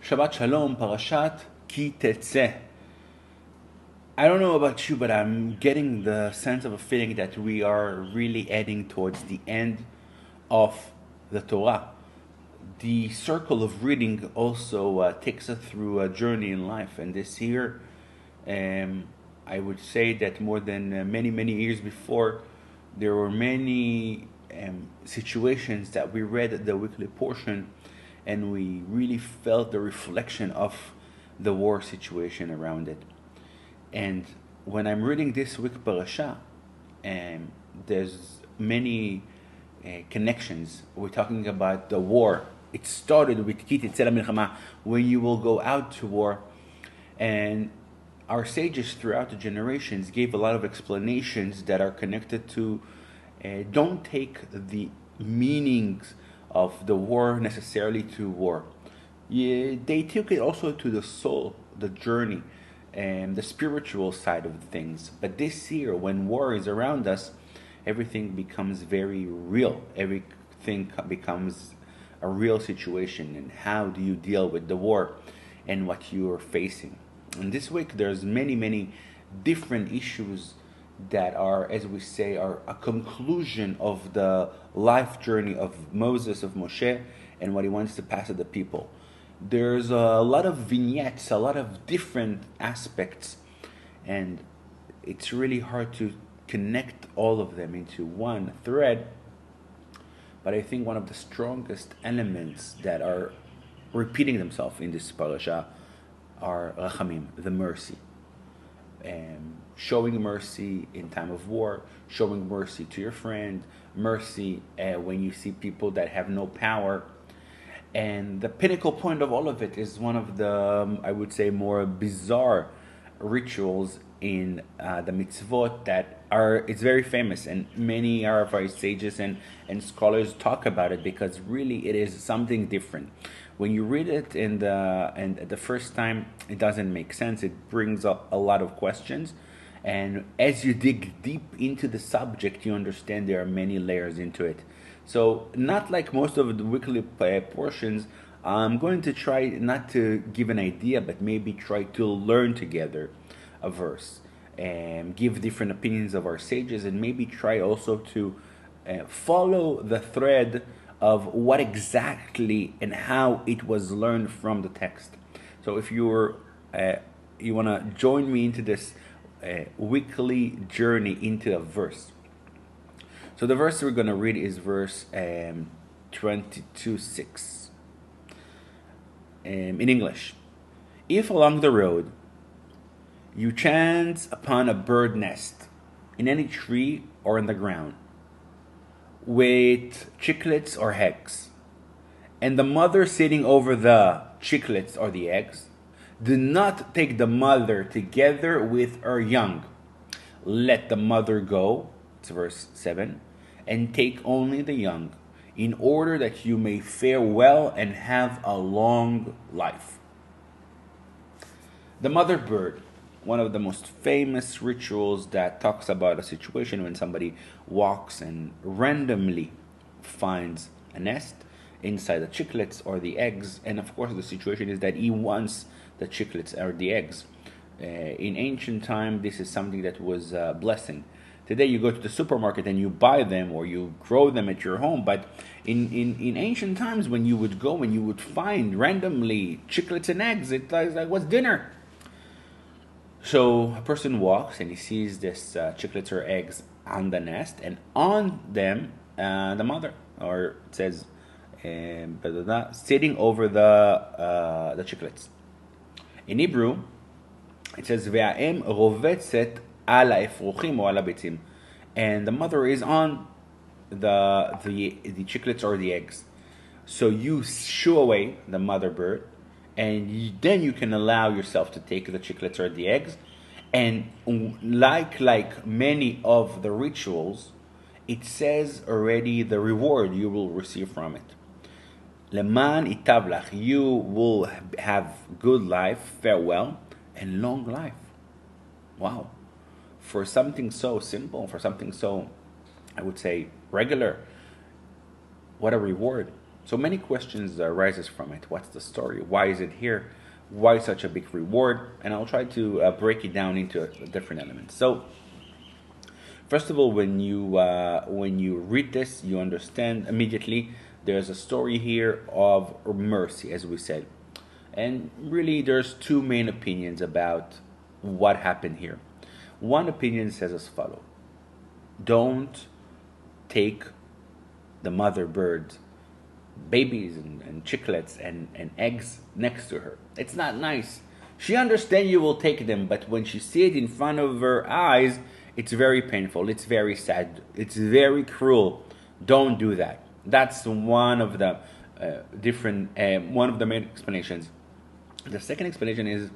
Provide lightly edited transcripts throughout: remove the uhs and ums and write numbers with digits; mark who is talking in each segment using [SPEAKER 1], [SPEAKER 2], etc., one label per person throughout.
[SPEAKER 1] Shabbat Shalom, Parashat Ki Tetzeh. I don't know about you, but I'm getting the sense of a feeling that we are really heading towards the end of the Torah. The circle of reading also takes us through a journey in life, and this year, I would say that more than many years before, there were many situations that we read the weekly portion, and we really felt the reflection of the war situation around it. And when I'm reading this week parasha, there's many connections. We're talking about the war. It started with Ki Tetzeh Milchama, when you will go out to war. And our sages throughout the generations gave a lot of explanations that are connected to don't take the meanings of the war necessarily to war. Yeah, they took it also to the soul, the journey, and the spiritual side of things. But this year, when war is around us, everything becomes very real. Everything becomes a real situation. And how do you deal with the war and what you are facing? And this week, there's many different issues that are, as we say, are a conclusion of the life journey of Moses, of Moshe, and what he wants to pass to the people. There's a lot of vignettes, a lot of different aspects, and it's really hard to connect all of them into one thread. But I think one of the strongest elements that are repeating themselves in this parasha are rachamim, the mercy. Showing mercy in time of war, showing mercy to your friend, mercy when you see people that have no power. And the pinnacle point of all of it is one of the, I would say, more bizarre rituals in the mitzvot that are, it's very famous, and many our sages and scholars talk about it because really it is something different. When you read it and the first time, it doesn't make sense. It brings up a lot of questions. And as you dig deep into the subject, you understand there are many layers into it. So not like most of the weekly portions, I'm going to try not to give an idea, but maybe try to learn together a verse and give different opinions of our sages, and maybe try also to follow the thread of what exactly and how it was learned from the text. So if you want to join me into this weekly journey into a verse. So the verse we're going to read is verse 22:6 in English. If along the road you chance upon a bird nest in any tree or in the ground with chicklets or eggs, and the mother sitting over the chicklets or the eggs, do not take the mother together with her young. Let the mother go, it's verse 7, and take only the young, in order that you may fare well and have a long life. The mother bird, one of the most famous rituals that talks about a situation when somebody walks and randomly finds a nest inside the chicklets or the eggs. And of course the situation is that he wants the chicklets or the eggs. In ancient time, this is something that was a blessing. Today you go to the supermarket and you buy them or you grow them at your home. But in ancient times, when you would go and you would find randomly chicklets and eggs, it's like, what's dinner? So a person walks and he sees this chicklets or eggs on the nest, and on them the mother, or it says sitting over the chicklets. In Hebrew, it says והאם רובצת על האפרוחים או על הביצים, and the mother is on the chicklets or the eggs. So you shoo away the mother bird, and then you can allow yourself to take the chicklets or the eggs. And like many of the rituals, it says already the reward you will receive from it. Leman itav lach, you will have good life, farewell, and long life. Wow. For something so simple, for something so, I would say, regular, what a reward. So many questions arises from it. What's the story? Why is it here? Why such a big reward? And I'll try to break it down into different elements. So first of all, when you read this, you understand immediately there's a story here of mercy, as we said, and really there's two main opinions about what happened here. One opinion says as follows: don't take the mother bird babies and chicklets and eggs next to her. It's not nice. She understands you will take them, but when she sees it in front of her eyes, it's very painful. It's very sad. It's very cruel. Don't do that. That's one of the one of the main explanations. The second explanation is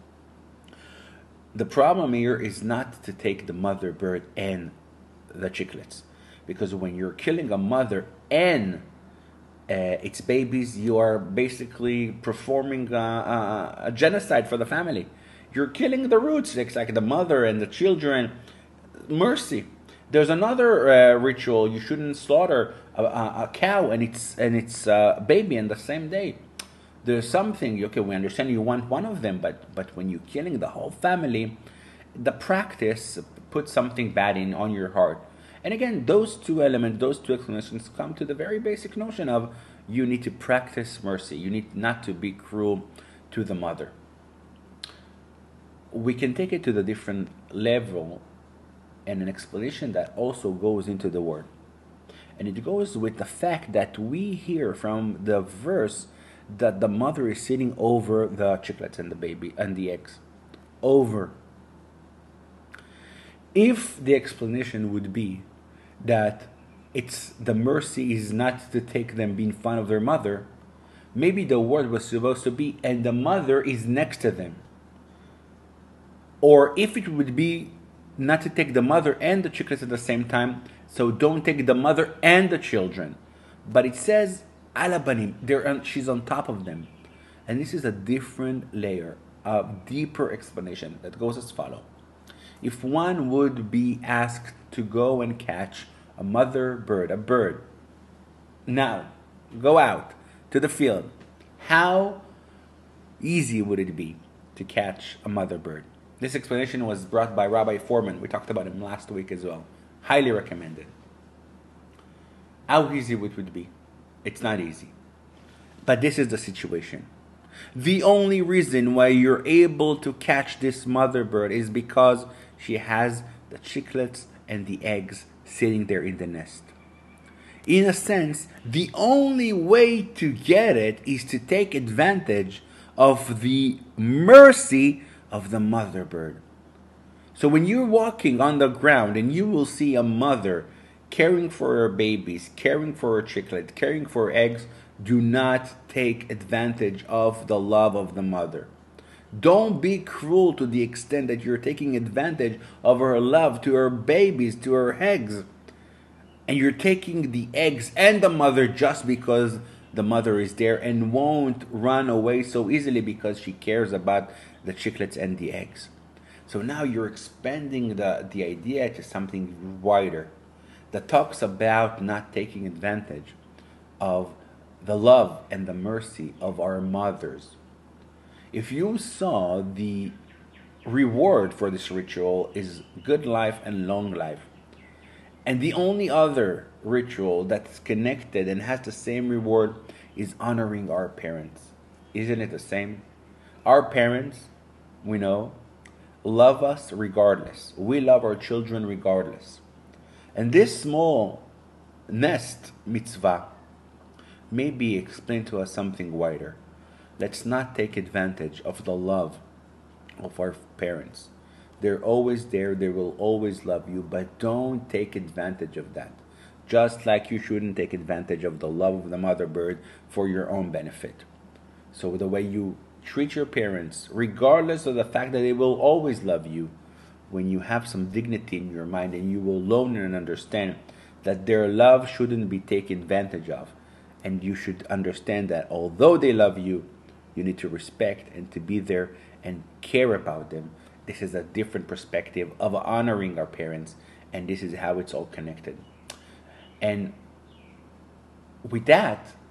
[SPEAKER 1] the problem here is not to take the mother bird and the chicklets, because when you're killing a mother and its babies, you are basically performing a genocide for the family. You're killing the roots. It's like the mother and the children. Mercy. There's another ritual. You shouldn't slaughter a cow and its baby in the same day. There's something. Okay, we understand you want one of them, but when you're killing the whole family, the practice puts something bad in on your heart. And again, those two elements, those two explanations come to the very basic notion of you need to practice mercy. You need not to be cruel to the mother. We can take it to the different level and an explanation that also goes into the word. And it goes with the fact that we hear from the verse that the mother is sitting over the chicklets and the baby and the eggs. Over. If the explanation would be that it's the mercy is not to take them in front of their mother, maybe the word was supposed to be and the mother is next to them. Or if it would be not to take the mother and the chicklets at the same time, so don't take the mother and the children. But it says alabanim, she's on top of them. And this is a different layer, a deeper explanation that goes as follows. If one would be asked to go and catch a mother bird, a bird, now go out to the field, how easy would it be to catch a mother bird? This explanation was brought by Rabbi Foreman. We talked about him last week as well. Highly recommended. How easy it would be? It's not easy. But this is the situation. The only reason why you're able to catch this mother bird is because she has the chicklets and the eggs sitting there in the nest. In a sense, the only way to get it is to take advantage of the mercy of the mother bird. So when you're walking on the ground and you will see a mother caring for her babies, caring for her chicklets, caring for her eggs, do not take advantage of the love of the mother. Don't be cruel to the extent that you're taking advantage of her love to her babies, to her eggs. And you're taking the eggs and the mother just because the mother is there and won't run away so easily because she cares about the chicklets and the eggs. So now you're expanding the idea to something wider that talks about not taking advantage of the love and the mercy of our mothers. If you saw the reward for this ritual is good life and long life, and the only other ritual that's connected and has the same reward is honoring our parents. Isn't it the same? Our parents, we know, love us regardless. We love our children regardless. And this small nest mitzvah may be explained to us something wider. Let's not take advantage of the love of our parents. They're always there. They will always love you. But don't take advantage of that. Just like you shouldn't take advantage of the love of the mother bird for your own benefit. So the way you treat your parents, regardless of the fact that they will always love you, when you have some dignity in your mind and you will learn and understand that their love shouldn't be taken advantage of. And you should understand that although they love you, you need to respect and to be there and care about them. This is a different perspective of honoring our parents, and this is how it's all connected. And with that,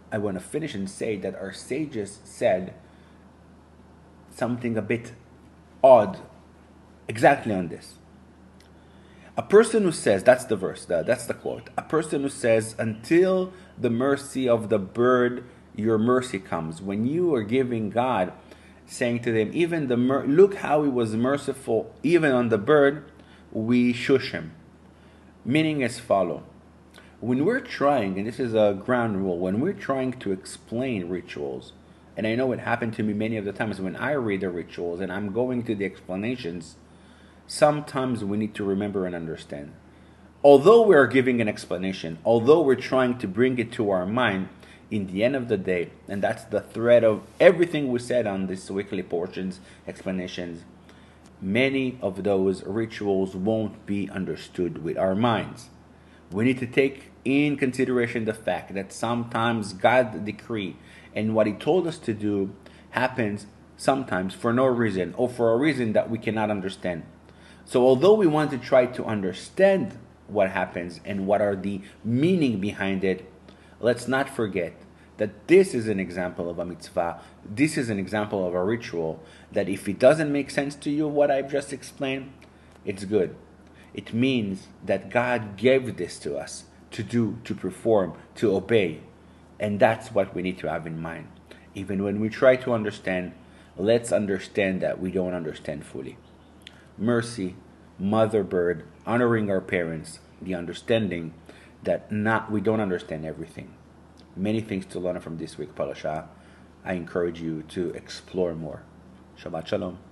[SPEAKER 1] I want to finish and say that our sages said something a bit odd exactly on this. A person who says, that's the verse, that's the quote. A person who says, until the mercy of the bird, your mercy comes. When you are giving God, saying to them, even look how he was merciful, even on the bird, we shush him. Meaning as follow. When we're trying, and this is a ground rule, when we're trying to explain rituals, and I know it happened to me many of the times when I read the rituals and I'm going to the explanations, sometimes we need to remember and understand. Although we are giving an explanation, although we're trying to bring it to our mind, in the end of the day, and that's the thread of everything we said on these weekly portions, explanations, many of those rituals won't be understood with our minds. We need to take in consideration the fact that sometimes God's decree and what He told us to do happens sometimes for no reason or for a reason that we cannot understand. So although we want to try to understand what happens and what are the meaning behind it, let's not forget that this is an example of a mitzvah. This is an example of a ritual that if it doesn't make sense to you, what I've just explained, it's good. It means that God gave this to us to do, to perform, to obey. And that's what we need to have in mind. Even when we try to understand, let's understand that we don't understand fully. Mercy, mother bird, honoring our parents, the understanding that we don't understand everything. Many things to learn from this week, Parashah. I encourage you to explore more. Shabbat Shalom.